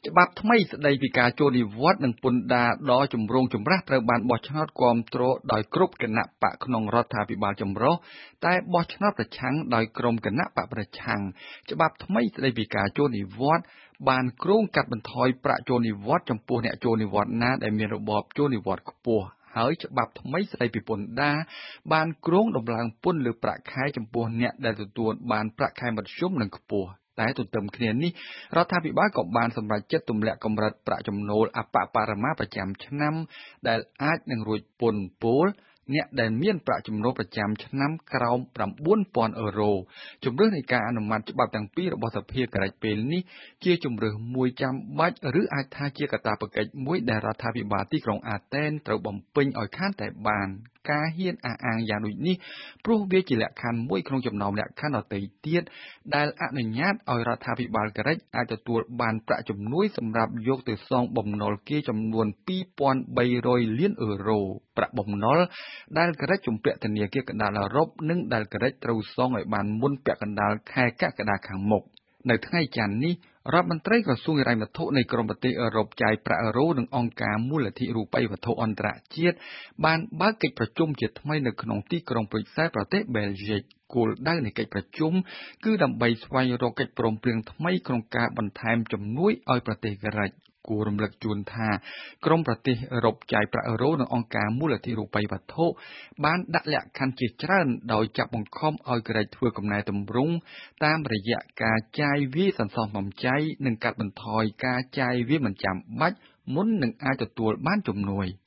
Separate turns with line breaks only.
ច្បាប់ថ្មីស្តីពីការចូលនិវត្តន៍និងពន្ធដារដ៏ចម្រូងចម្រាសត្រូវបានបោះឆ្នោតគាំទ្រដោយគ្រប់គណៈបកក្នុងរដ្ឋាភិបាលចម្រុះតែបោះឆ្នោតប្រឆាំងដោយក្រុមគណៈបកប្រឆាំងច្បាប់ថ្មីស្តីពីការចូលនិវត្តន៍បានគ្រោងកាត់បន្ថយប្រាក់ចូលនិវត្តន៍ចំពោះអ្នកចូលនិវត្តន៍ណាដែលមានរបបចូលនិវត្តន៍ខ្ពស់ហើយច្បាប់ថ្មីស្តីពីពន្ធដារបានគ្រោងដំឡើងពន្ធលើប្រាក់ខែចំពោះអ្នកដែលទទួលបានប្រាក់ខែមធ្យមនិងខ្ពស់តែទន្ទឹមគ្នានេះរដ្ឋាភិបាលក៏បានសម្រេចចិត្តទម្លាក់កម្រិតប្រាក់ចំណូលអបបរមាប្រចាំឆ្នាំដែលអាចនឹងរួចពន្ធពលអ្នកដែលមានប្រាក់ចំណូលប្រចាំឆ្នាំក្រោម 9,000 ជំរឿននៃការអនុម័តច្បាប់ទាំងពីររបស់សភាការិចពេលនេះជាជំរឿនមួយចាំបាច់ឬអាចថាជាកាតព្វកិច្ចមួយដែលរដ្ឋាភិបាលទីក្រុងអាតែនត្រូវបំពេញឲ្យខានតែបានការហ៊ានអះអាងយ៉ាងដូចនេះព្រោះវាជាលក្ខខណ្ឌមួយក្នុងចំណោមលក្ខខណ្ឌដទៃទៀតដែលអនុញ្ញាតឲ្យរដ្ឋាភិបាលការិចអាចទទួលបានប្រាក់ជំនួយសម្រាប់យកទៅសងបំណុលគេចំនួន 2,300 លានអឺរ៉ូប្រាក់បំណុលដែលការិចជំពាក់ធនាគារកណ្ដាលអឺរ៉ុបនិងដែលការិចត្រូវសងឲ្យបានមុនពាក់កណ្ដាលខែកក្កដាខាងមុខនៅថ្ងៃច័ន្ទនេះរដ្ឋមន្ត្រីក្រសួងហិរញ្ញវត្ថុនៃក្រុមប្រទេសអឺរ៉ុបចាយប្រាក់អឺរ៉ូនិងអង្គការមូលនិធិរូបិយវត្ថុអន្តរជាតិបានបើកកិច្ចប្រជុំជាថ្មីនៅក្នុងទីក្រុងព្រុយសែលប្រទេសបែលហ្ស៊ិកគោលដៅនៃកិច្ចប្រជុំគឺដើម្បីស្វែងរកកិច្ចព្រមព្រៀងថ្មីក្នុងការបន្ថែមជំនួយឲ្យប្រទេសការិចគួររំលឹកជូនថាក្រុមប្រទេសអឺរ៉ុបចាយប្រាក់អឺរ៉ូនិងអង្គការមូលនិធិរូបិយវត្ថុបានដាក់លក្ខខណ្ឌជាច្រើនដោយចាប់បង្ខំឲ្យការិចធ្វើកំណែទម្រង់តាមរយៈការចាយវាយសន្សំសំចៃនិងកាត់បន្ថយការចាយវាយមិនចាំបាច់មុននឹងអាចទទួលបានជំនួយ